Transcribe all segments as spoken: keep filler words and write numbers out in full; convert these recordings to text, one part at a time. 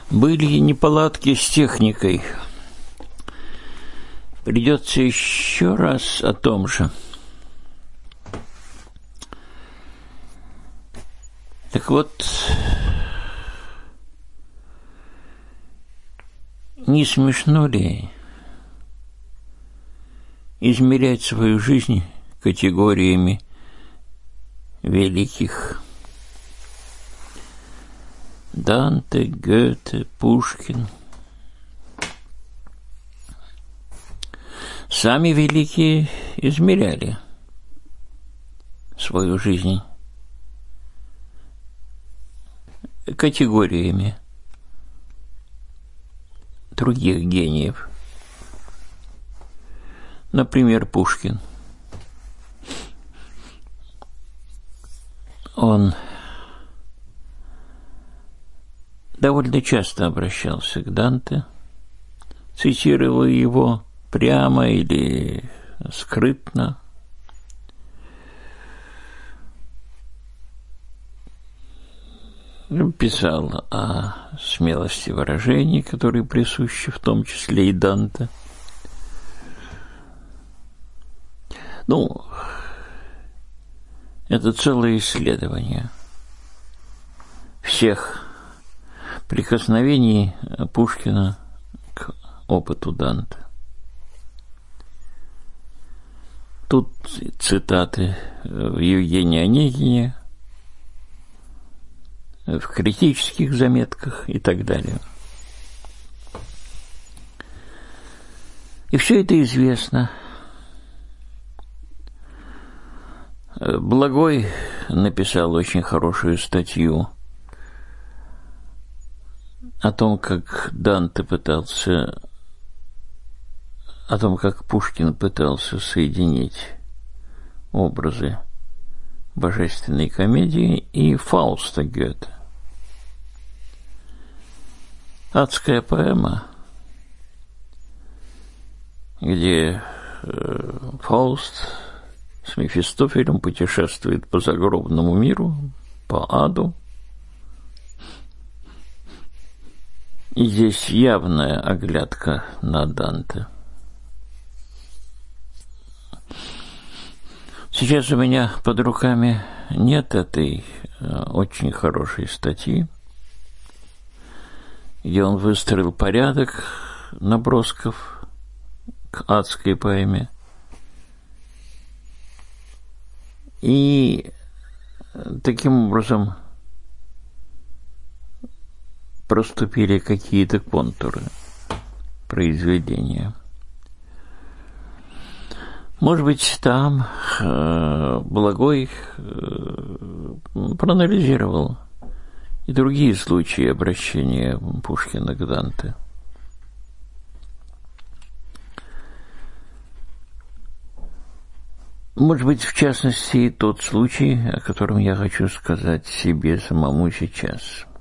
Были неполадки с техникой. Придется еще раз о том же. Так вот, не смешно ли измерять свою жизнь категориями великих? Данте, Гёте, Пушкин. Сами великие измеряли свою жизнь категориями других гениев. Например, Пушкин. Он довольно часто обращался к Данте, цитировал его прямо или скрытно. Писал о смелости выражений, которые присущи в том числе и Данте. Ну, это целое исследование всех прикосновений Пушкина к опыту Данте. Тут цитаты в Евгении Онегине, в критических заметках и так далее. И все это известно. Благой написал очень хорошую статью о том, как Данте пытался, о том, как Пушкин пытался соединить образы божественной комедии и Фауста Гёте. Адская поэма, где э, Фауст с Мефистофелем путешествует по загробному миру, по аду. И здесь явная оглядка на Данте. Сейчас у меня под руками нет этой э, очень хорошей статьи, где он выстроил порядок набросков к адской поэме. И таким образом проступили какие-то контуры произведения. Может быть, там э, Благой э, проанализировал и другие случаи обращения Пушкина к Данте. Может быть, в частности, и тот случай, о котором я хочу сказать себе самому сейчас.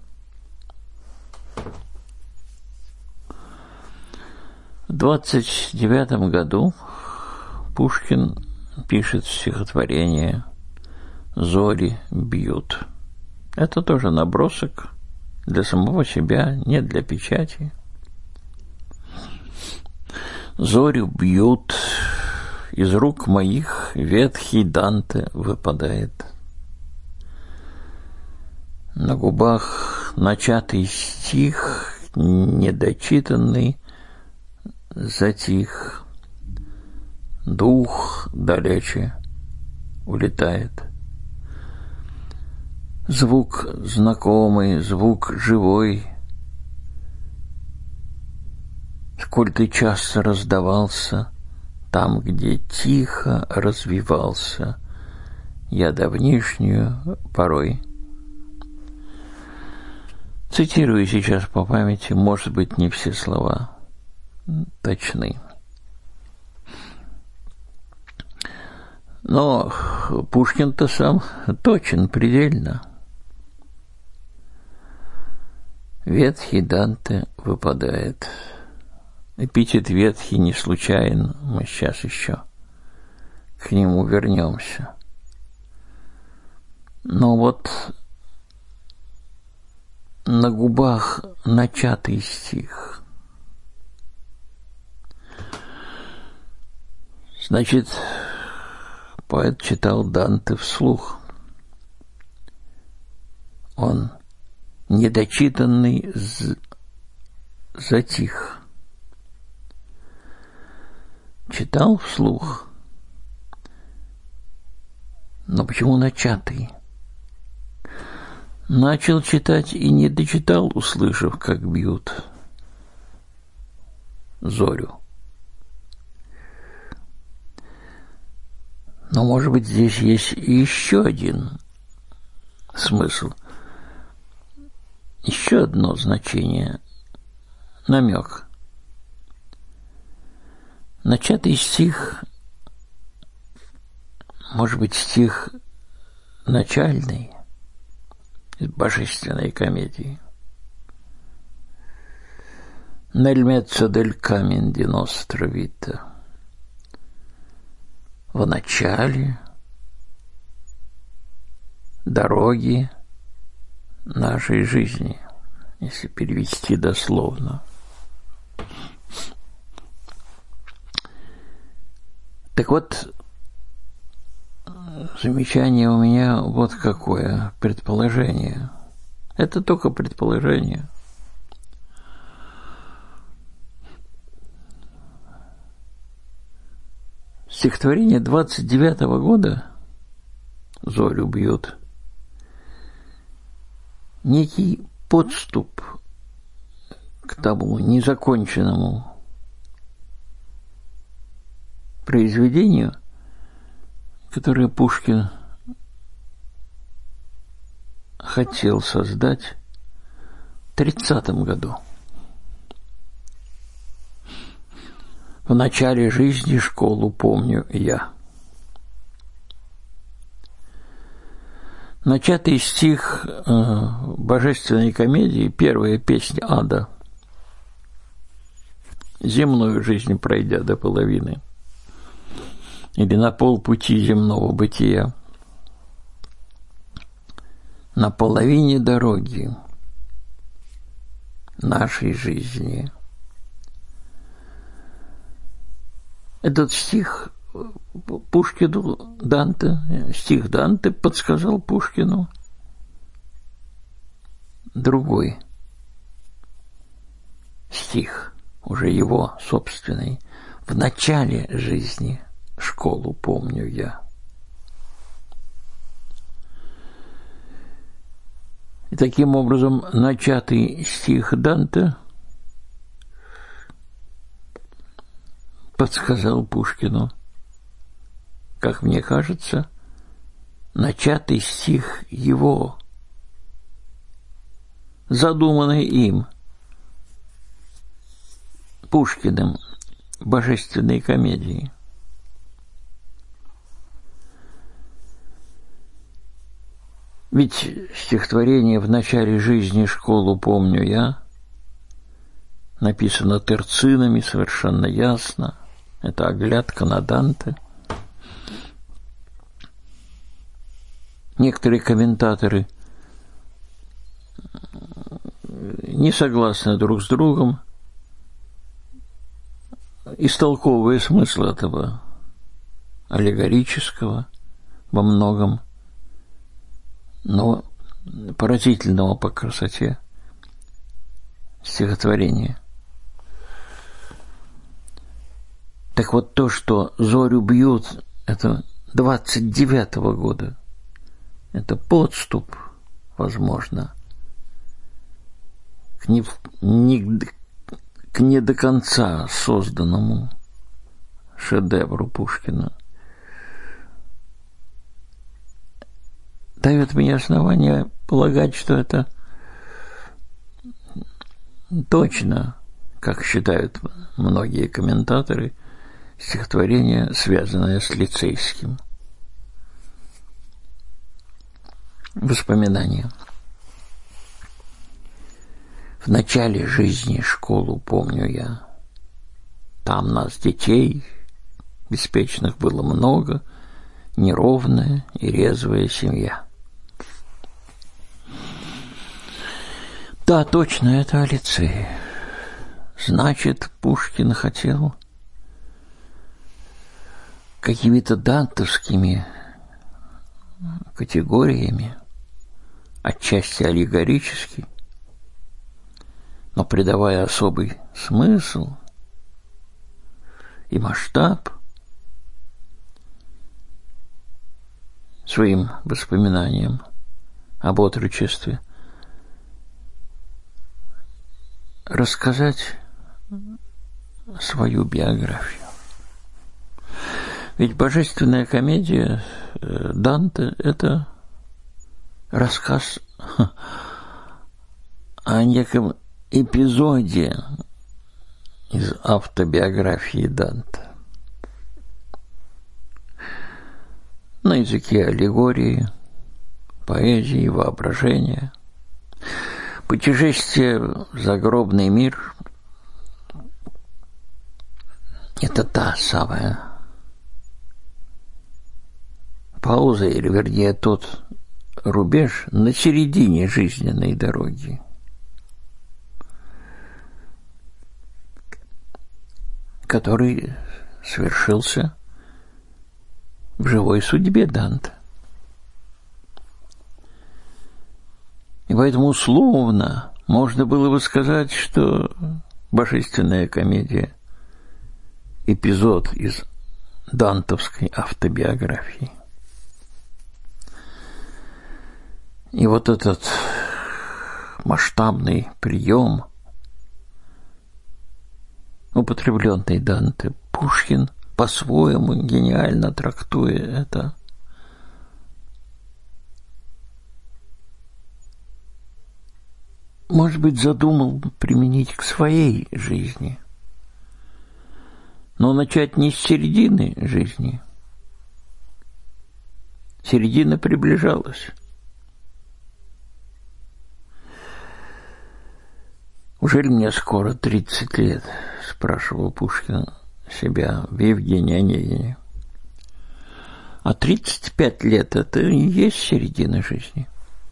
В двадцать девятом году Пушкин пишет стихотворение «Зори бьют». Это тоже набросок для самого себя, не для печати. «Зори бьют, из рук моих ветхий Данте выпадает. На губах начатый стих, недочитанный, затих. Дух далече улетает. Звук знакомый, звук живой, сколь ты часто раздавался там, где тихо развивался я давнишнюю порой. Цитирую сейчас по памяти, может быть, не все слова точны. Но Пушкин-то сам точен предельно. Ветхий Данте выпадает. Эпитет ветхий не случайен, мы сейчас еще к нему вернемся. Но вот на губах начатый стих. Значит, поэт читал Данте вслух. Он, недочитанный, затих. Читал вслух. Но почему начатый? Начал читать и не дочитал, услышав, как бьют зорю. Но, может быть, здесь есть еще один смысл, еще одно значение, намек. Начатый стих, может быть, стих начальный, из божественной комедии. «Nel mezzo del cammin di nostra vita». В начале дороги нашей жизни, если перевести дословно. Так вот, замечание у меня вот какое, предположение. Это только предположение. Стихотворение двадцать девятого года «Зорю бьют» некий подступ к тому незаконченному произведению, которое Пушкин хотел создать в тридцатом году. В начале жизни школу помню я. Начатый стих э, божественной комедии, первая песня ада, земную жизнь пройдя до половины, или на полпути земного бытия, на половине дороги нашей жизни. Этот стих Пушкину, Данте, стих Данте подсказал Пушкину другой стих, уже его собственный, в начале жизни школу помню я. И таким образом начатый стих Данте подсказал Пушкину, как мне кажется, начатый стих его, задуманный им, Пушкиным, божественной комедии. Ведь стихотворение «В начале жизни школу помню я» написано терцинами совершенно ясно. Это оглядка на Данте. Некоторые комментаторы не согласны друг с другом, истолковывая смысл этого аллегорического во многом, но поразительного по красоте стихотворения. Так вот, то, что зорю бьют, это двадцать девятого года, это подступ, возможно, к не, не, к не до конца созданному шедевру Пушкина. Дает мне основание полагать, что это точно, как считают многие комментаторы, стихотворение, связанное с лицейским. Воспоминания. В начале жизни школу помню я. Там нас, детей, беспечных, было много, неровная и резвая семья. Да, точно, это Алицей. Значит, Пушкин хотел какими-то дантовскими категориями, отчасти аллегорически, но придавая особый смысл и масштаб своим воспоминаниям об отрочестве, рассказать свою биографию. Ведь божественная комедия Данте – это рассказ о неком эпизоде из автобиографии Данте. На языке аллегории, поэзии, воображения. Путешествие в загробный мир – это та самая пауза, или, вернее, тот рубеж на середине жизненной дороги, который свершился в живой судьбе Данте. И поэтому условно можно было бы сказать, что божественная комедия – эпизод из дантовской автобиографии. И вот этот масштабный прием, употребленный Данте, Пушкин по-своему гениально трактуя это, может быть, задумал применить к своей жизни, но начать не с середины жизни. Середина приближалась. «Ужели мне скоро тридцать лет?» – спрашивал Пушкин себя в Евгении Онегине. А тридцать пять лет – это и есть середина жизни.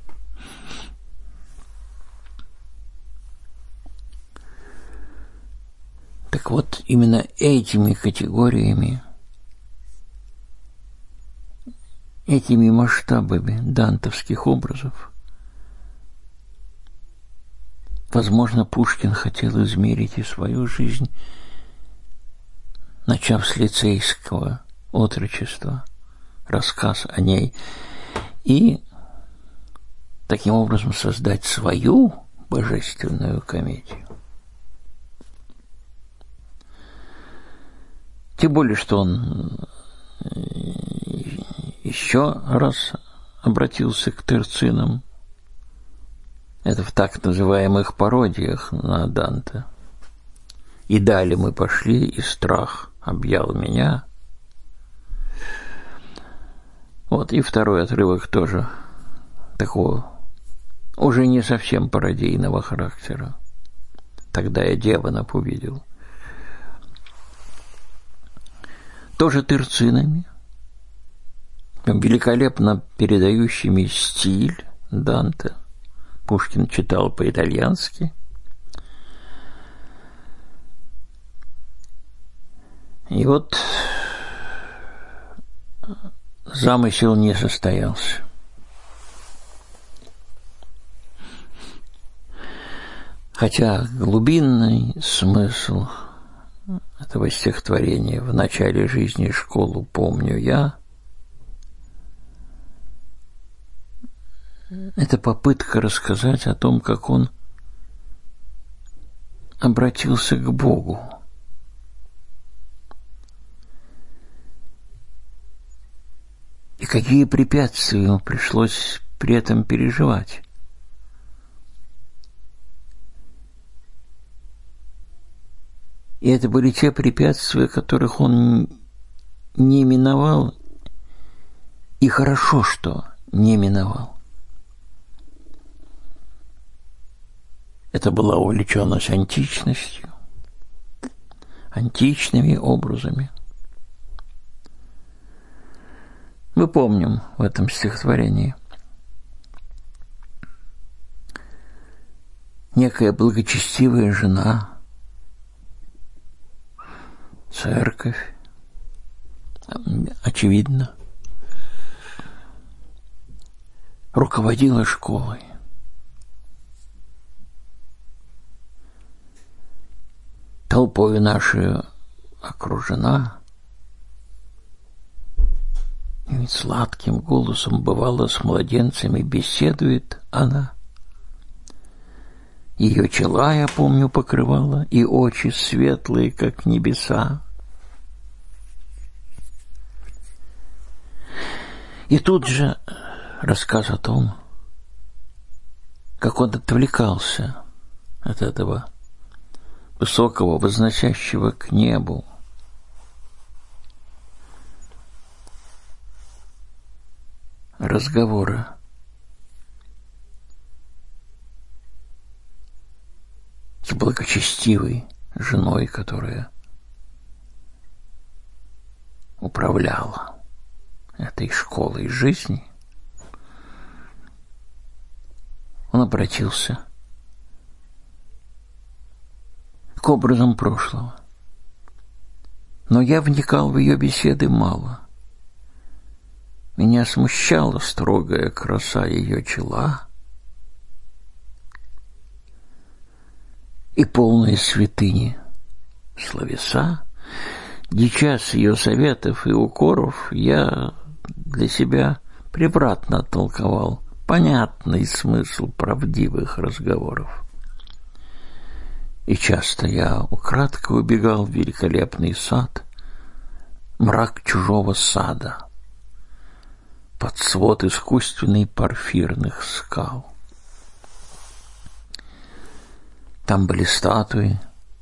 Так вот, именно этими категориями, этими масштабами дантовских образов, возможно, Пушкин хотел измерить и свою жизнь, начав с лицейского отрочества, рассказ о ней, и таким образом создать свою божественную комедию. Тем более, что он еще раз обратился к терцинам. Это в так называемых пародиях на Данте. «И далее мы пошли, и страх объял меня». Вот и второй отрывок тоже такого уже не совсем пародийного характера. «Тогда я демонов увидел». Тоже терцинами, великолепно передающими стиль Данте. Пушкин читал по-итальянски. И вот замысел не состоялся. Хотя глубинный смысл этого стихотворения «В начале жизни школу помню я» — это попытка рассказать о том, как он обратился к Богу. И какие препятствия ему пришлось при этом переживать. И это были те препятствия, которых он не миновал, и хорошо, что не миновал. Это была увлеченность античностью, античными образами. Мы помним в этом стихотворении некая благочестивая жена, церковь, очевидно, руководила школой. Толпою нашей окружена, и ведь сладким голосом бывало с младенцами беседует она. Ее чела, я помню, покрывала, и очи светлые, как небеса. И тут же рассказ о том, как он отвлекался от этого высокого, возносящего к небу разговора. С благочестивой женой, которая управляла этой школой жизни, он обратился к образам прошлого. Но я вникал в ее беседы мало. Меня смущала строгая краса ее чела и полные святыни словеса. Дича с ее советов и укоров, я для себя превратно толковал понятный смысл правдивых разговоров. И часто я украдкой убегал в великолепный сад, мрак чужого сада, под свод искусственный порфирных скал. Там были статуи,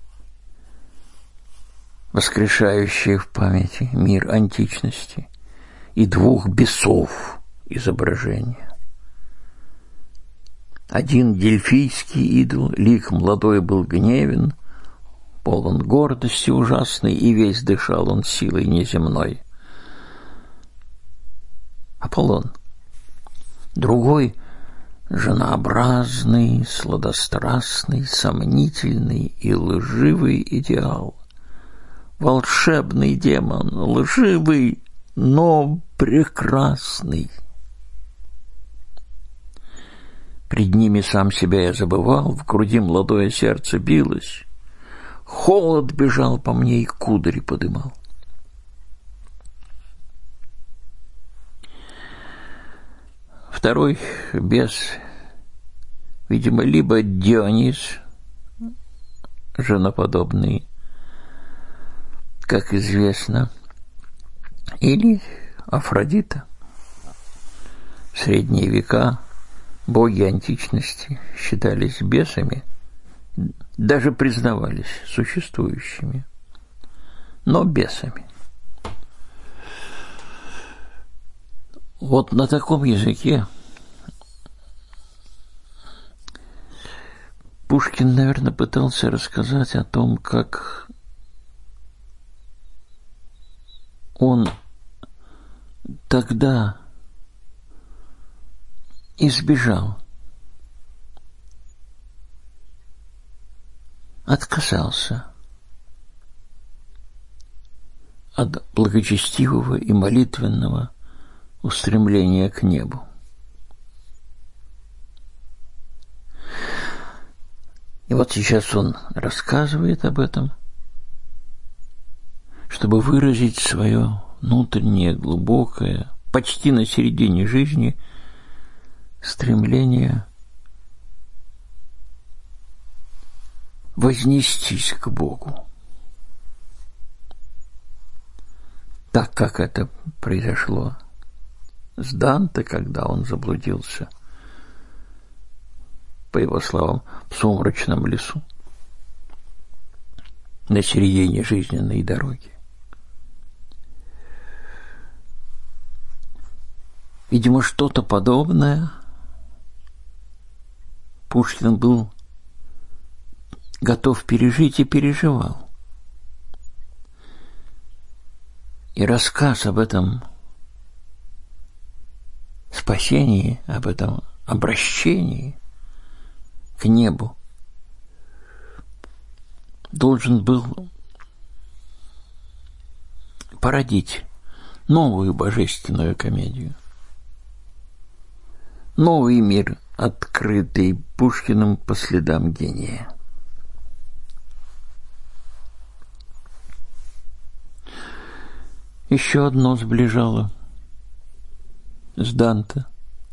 воскрешающие в памяти мир античности, и двух бесов изображения. Один дельфийский идол, лик молодой был гневен, полон гордости ужасной, и весь дышал он силой неземной. Аполлон. Другой — женообразный, сладострастный, сомнительный и лживый идеал. Волшебный демон, лживый, но прекрасный. Пред ними сам себя я забывал, в груди молодое сердце билось, холод бежал по мне и кудри подымал. Второй бес, видимо, либо Дионис, женоподобный, как известно, или Афродита. В средние века боги античности считались бесами, даже признавались существующими, но бесами. Вот на таком языке Пушкин, наверное, пытался рассказать о том, как он тогда избежал, отказался от благочестивого и молитвенного устремления к небу. И вот сейчас он рассказывает об этом, чтобы выразить свое внутреннее, глубокое, почти на середине жизни, стремление вознестись к Богу. Так, как это произошло с Данте, когда он заблудился, по его словам, в сумрачном лесу, на середине жизненной дороги. Видимо, что-то подобное Пушкин был готов пережить и переживал. И рассказ об этом спасении, об этом обращении к небу должен был породить новую божественную комедию. Новый мир, открытый Пушкиным по следам гения. Еще одно сближало с Данте.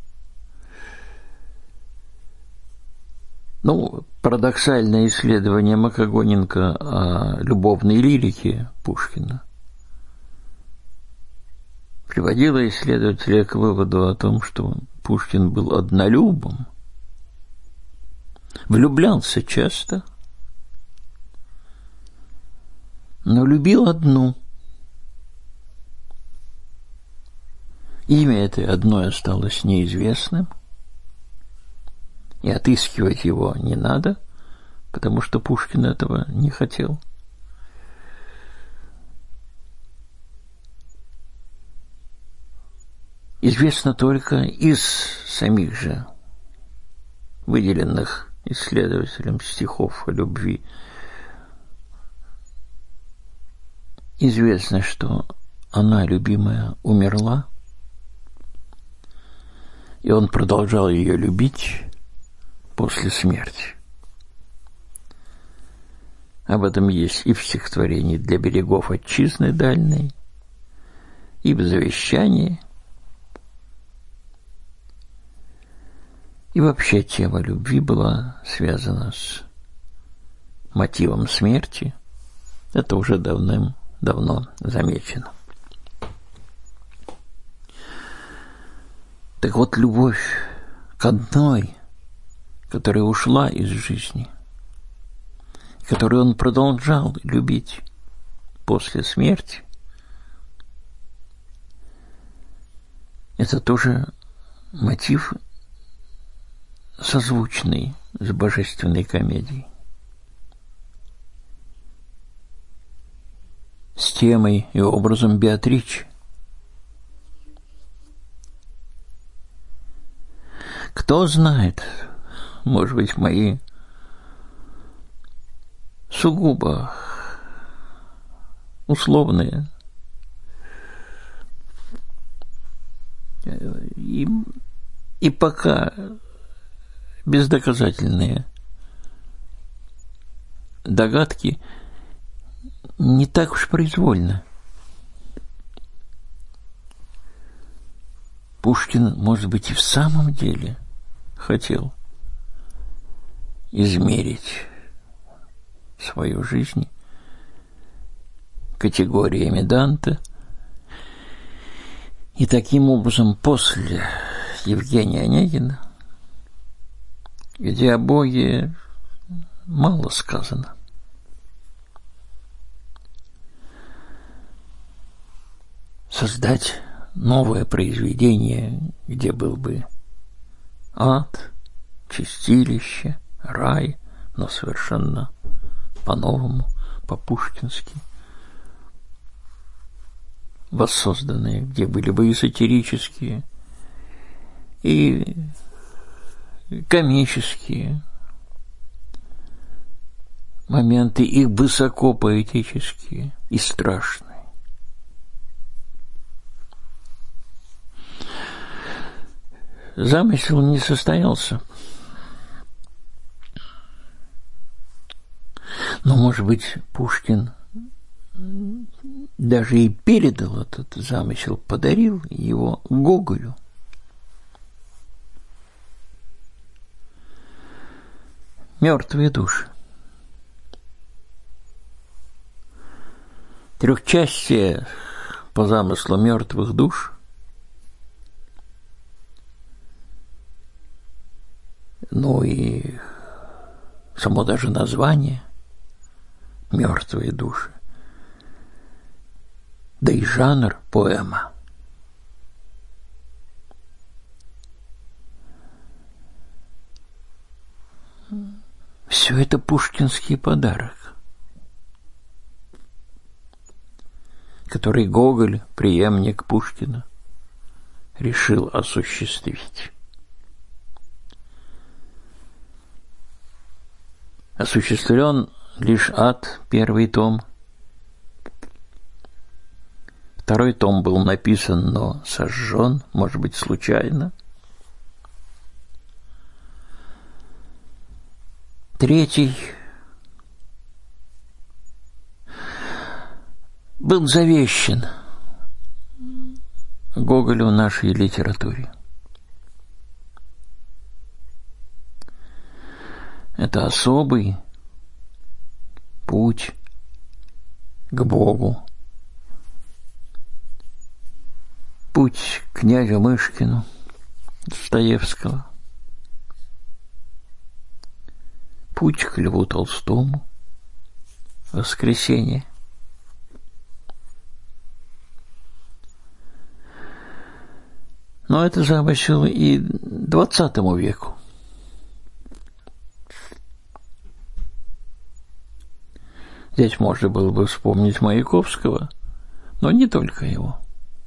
Ну, парадоксальное исследование Макогоненко о любовной лирике Пушкина приводило исследователя к выводу о том, что Пушкин был однолюбом, влюблялся часто, но любил одну. Имя этой одной осталось неизвестным, и отыскивать его не надо, потому что Пушкин этого не хотел. Известно только из самих же выделенных исследователем стихов о любви. Известно, что она, любимая, умерла, и он продолжал ее любить после смерти. Об этом есть и в стихотворении «Для берегов отчизны дальней», и в завещании. И вообще тема любви была связана с мотивом смерти. Это уже давным-давно замечено. Так вот, любовь к одной, которая ушла из жизни, которую он продолжал любить после смерти, это тоже мотив, созвучный с божественной комедией, с темой и образом Беатричи. Кто знает, может быть, мои сугубо условные и, и пока бездоказательные догадки не так уж произвольно. Пушкин, может быть, и в самом деле хотел измерить свою жизнь категориями Данте, и таким образом после Евгения Онегина, где о Боге мало сказано, создать новое произведение, где был бы ад, чистилище, рай, но совершенно по-новому, по-пушкински, воссозданные, где были бы и сатирические, и комические моменты, и высокопоэтические, и страшные. Замысел не состоялся. Но, может быть, Пушкин даже и передал этот замысел, подарил его Гоголю. «Мертвые души». Трехчастие по замыслу «Мертвых душ» ну и само даже название «Мертвые души», да и жанр поэма. Все это пушкинский подарок, который Гоголь, преемник Пушкина, решил осуществить. Осуществлен лишь ад, первый том. Второй том был написан, но сожжен, может быть, случайно. Третий был завещен Гоголю в нашей литературе. Это особый путь к Богу. Путь к князю Мышкину, Достоевского. Путь к Льву Толстому. Воскресенье. Но это замысел и двадцатому веку. Здесь можно было бы вспомнить Маяковского, но не только его.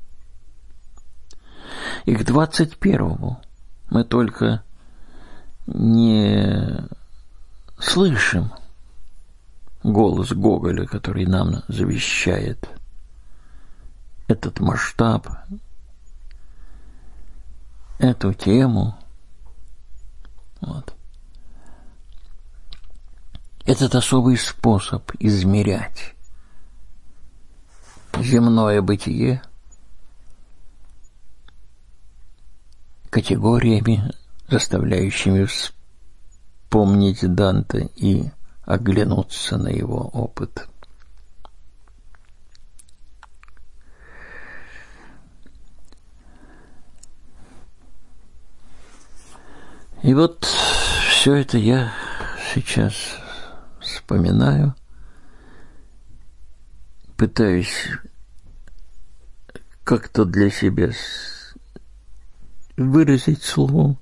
И к двадцать первому мы только не слышим голос Гоголя, который нам завещает этот масштаб, эту тему. Вот. Этот особый способ измерять земное бытие категориями, заставляющими вспомнить Данте и оглянуться на его опыт. И вот все это я сейчас вспоминаю, пытаюсь как-то для себя выразить словом,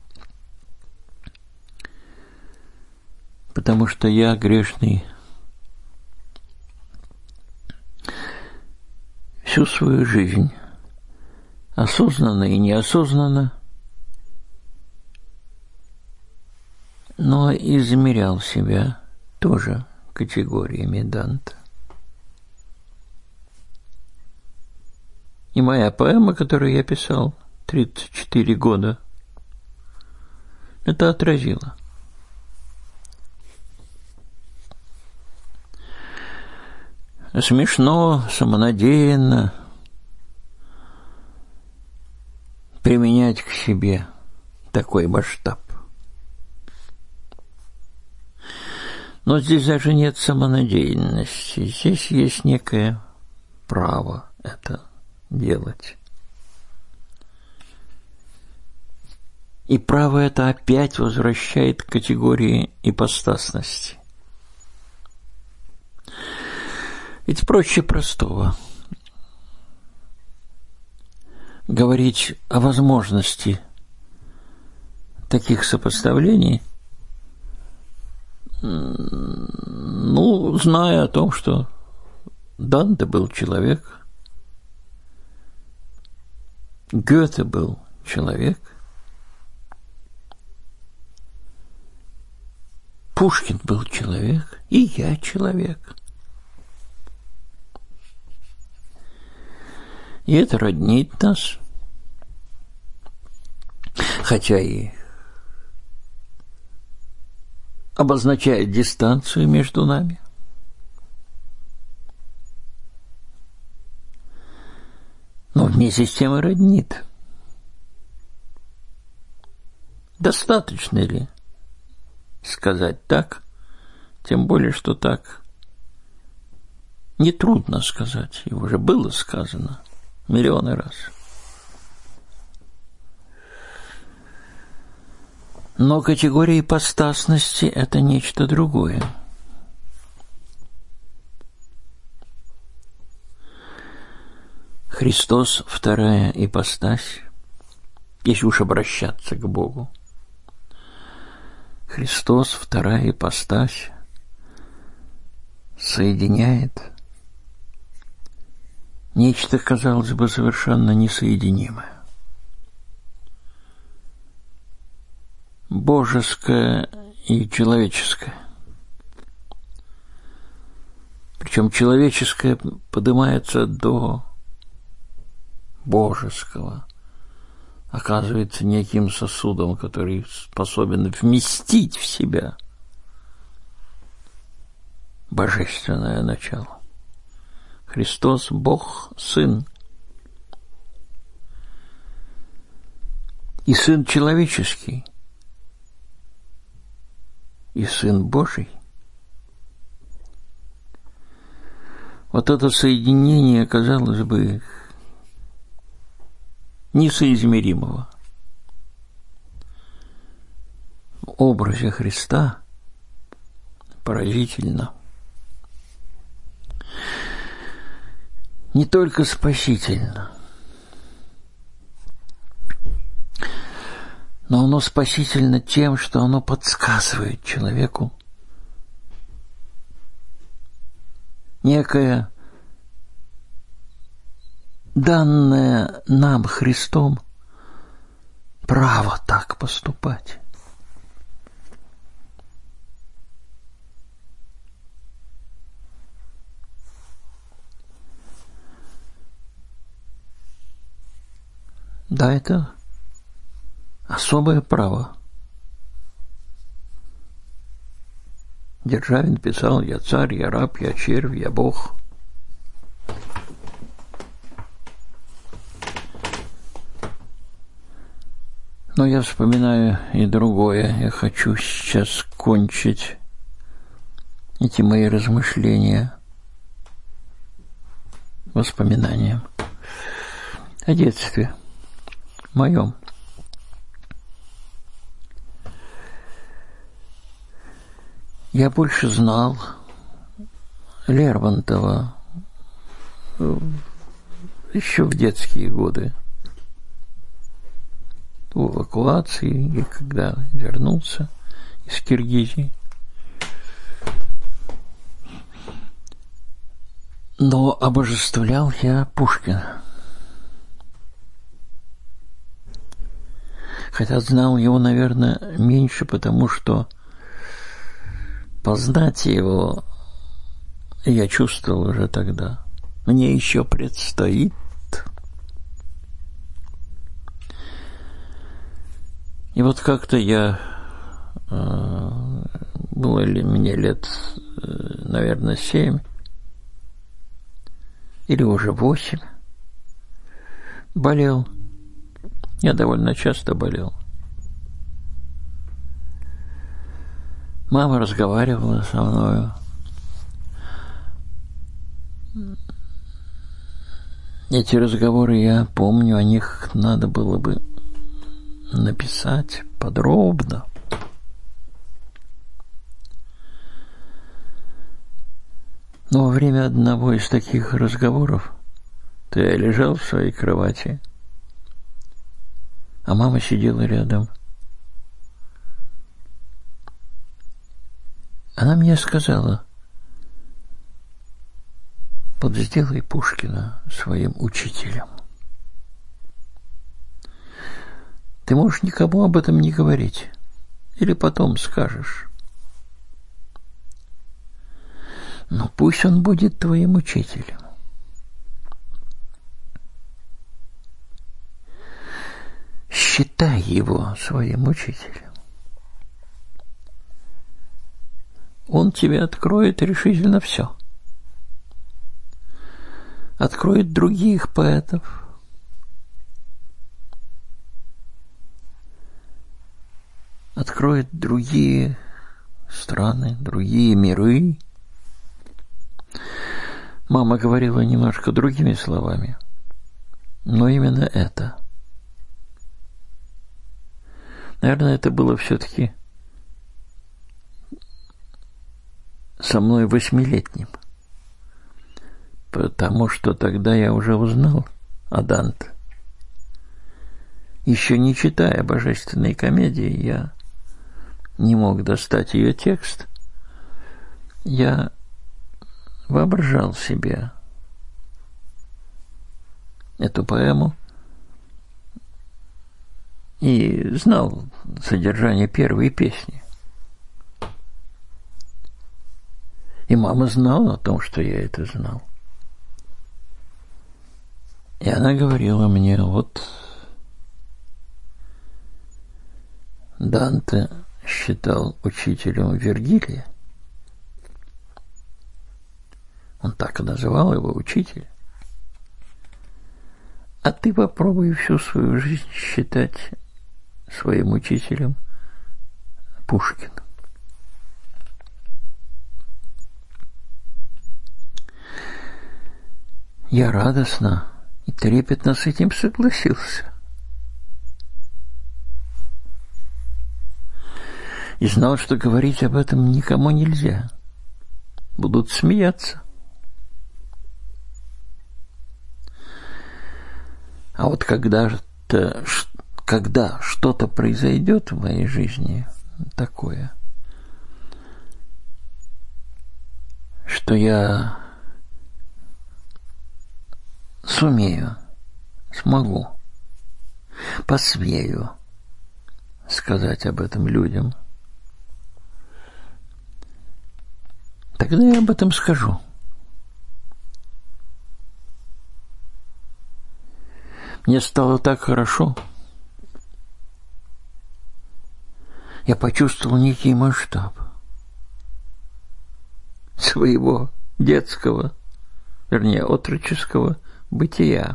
потому что я грешный всю свою жизнь, осознанно и неосознанно, но измерял себя тоже категориями Данте. И моя поэма, которую я писал тридцать четыре года, это отразило. Смешно, самонадеянно применять к себе такой масштаб. Но здесь даже нет самонадеянности. Здесь есть некое право это делать. И право это опять возвращает к категории ипостасности. Ведь проще простого говорить о возможности таких сопоставлений, ну, зная о том, что Данте был человек, Гёте был человек, Пушкин был человек, и я человек. И это роднит нас, хотя и обозначает дистанцию между нами. Но вместе с тем и роднит. Достаточно ли сказать так, тем более, что так нетрудно сказать, и уже было сказано миллионы раз. Но категория ипостасности – это нечто другое. Христос – вторая ипостась, если уж обращаться к Богу. Христос – вторая ипостась, соединяет нечто, казалось бы, совершенно несоединимое. Божеское и человеческое. Причем человеческое поднимается до божеского, оказывается неким сосудом, который способен вместить в себя божественное начало. Христос – Бог, Сын. И Сын человеческий, и Сын Божий. Вот это соединение, казалось бы, несоизмеримого. В образе Христа поразительно. Не только спасительно, но оно спасительно тем, что оно подсказывает человеку некое данное нам Христом право так поступать. Да, это особое право. Державин писал: «Я царь, я раб, я червь, я Бог». Но я вспоминаю и другое. Я хочу сейчас кончить эти мои размышления воспоминанием о детстве моем. Я больше знал Лермонтова еще в детские годы, в эвакуации, и когда вернулся из Киргизии. Но обожествлял я Пушкина. Хотя знал его, наверное, меньше, потому что познать его я чувствовал уже тогда. Мне еще предстоит. И вот как-то я, было ли мне лет, наверное, семь или уже восемь, болел. Я довольно часто болел. Мама разговаривала со мною. Эти разговоры я помню, о них надо было бы написать подробно. Но во время одного из таких разговоров то я лежал в своей кровати, а мама сидела рядом. Она мне сказала: вот сделай Пушкина своим учителем. Ты можешь никому об этом не говорить, или потом скажешь. Но пусть он будет твоим учителем. Считай его своим учителем. Он тебе откроет решительно все. Откроет других поэтов. Откроет другие страны, другие миры. Мама говорила немножко другими словами, но именно это. Наверное, это было все-таки со мной восьмилетним, потому что тогда я уже узнал о Данте. Еще не читая божественной комедии, я не мог достать ее текст. Я воображал себе эту поэму и знал содержание первой песни. И мама знала о том, что я это знал. И она говорила мне: вот Данте считал учителем Вергилия. Он так и называл его, учитель. А ты попробуй всю свою жизнь считать своим учителем Пушкина. Я радостно и трепетно с этим согласился. И знал, что говорить об этом никому нельзя. Будут смеяться. А вот когда-то, когда что-то произойдет в моей жизни такое, что я сумею, смогу, посмею сказать об этом людям, тогда я об этом скажу. Мне стало так хорошо. Я почувствовал некий масштаб своего детского, вернее, отроческого бытия.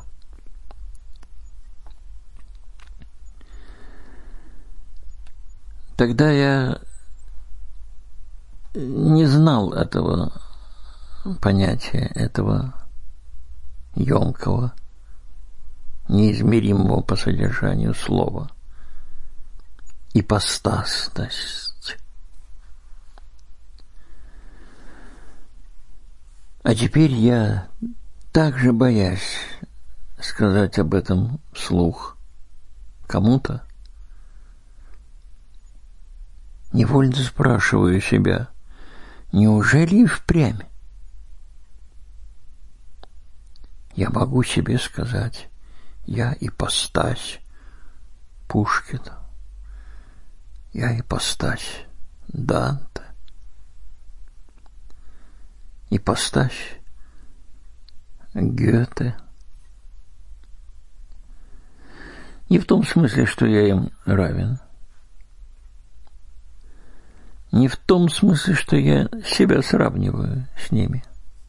Тогда я не знал этого понятия, этого емкого, неизмеримого по содержанию слова. Ипостасность. А теперь я, также боясь сказать об этом вслух кому-то, невольно спрашиваю себя: неужели и впрямь я могу себе сказать: я ипостась Пушкина, я ипостась Данте, ипостась Гёте? Не в том смысле, что я им равен, не в том смысле, что я себя сравниваю с ними,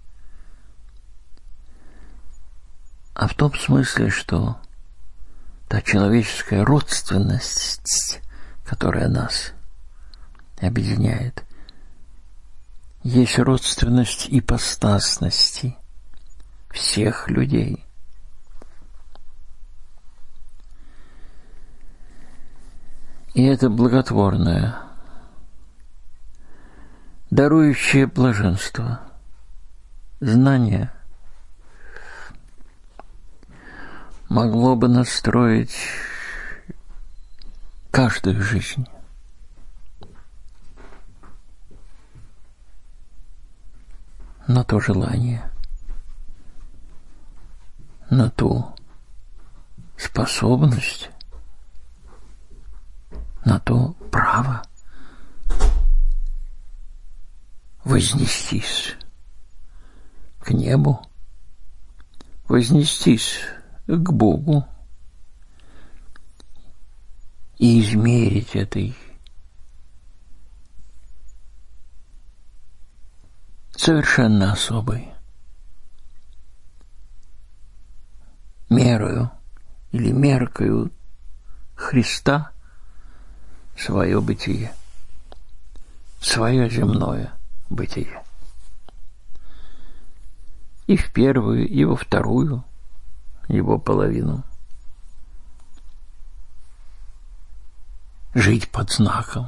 а в том смысле, что та человеческая родственность, которая нас объединяет, есть родственность ипостасности всех людей. И это благотворное, дарующее блаженство знание могло бы настроить каждую жизнь на то желание, на ту способность, на то право вознестись к небу, вознестись к Богу и измерить этой совершенно особой мерою или меркою Христа свое бытие, свое земное бытие. И в первую, и во вторую его половину жить под знаком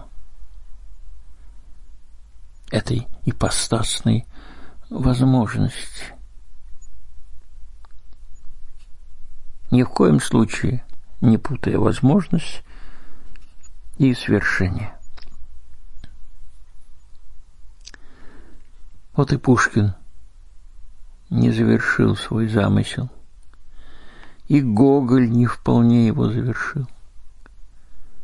этой ипостасной возможности. Ни в коем случае не путая возможность и свершение. Вот и Пушкин не завершил свой замысел, и Гоголь не вполне его завершил.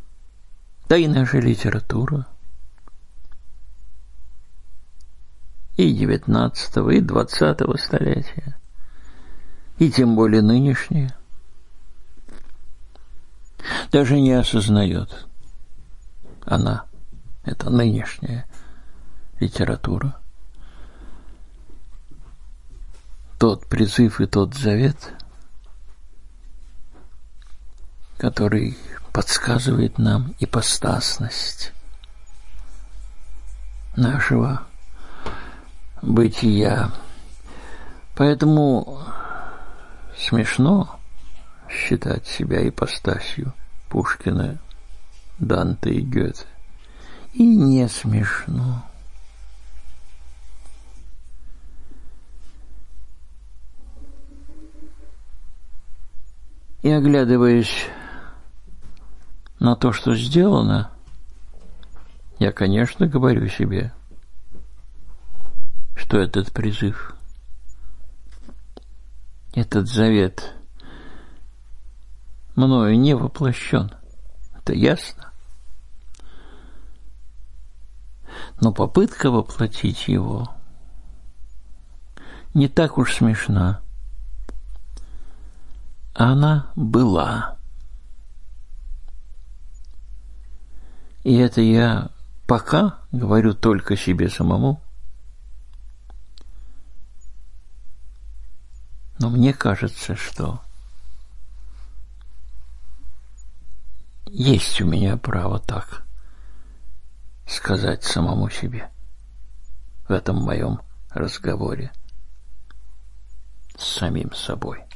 Да и наша литература и девятнадцатого, и двадцатого столетия, и тем более нынешнее, даже не осознает она, это нынешняя литература, тот призыв и тот завет, который подсказывает нам ипостасность нашего бытия. Поэтому смешно считать себя ипостасью Пушкина, Данте и Гёте. И не смешно. И оглядываясь на то, что сделано, я, конечно, говорю себе, что этот призыв, этот завет мною не воплощен. Это ясно. Но попытка воплотить его не так уж смешна. Она была. И это я пока говорю только себе самому. Но мне кажется, что есть у меня право так сказать самому себе в этом моем разговоре с самим собой.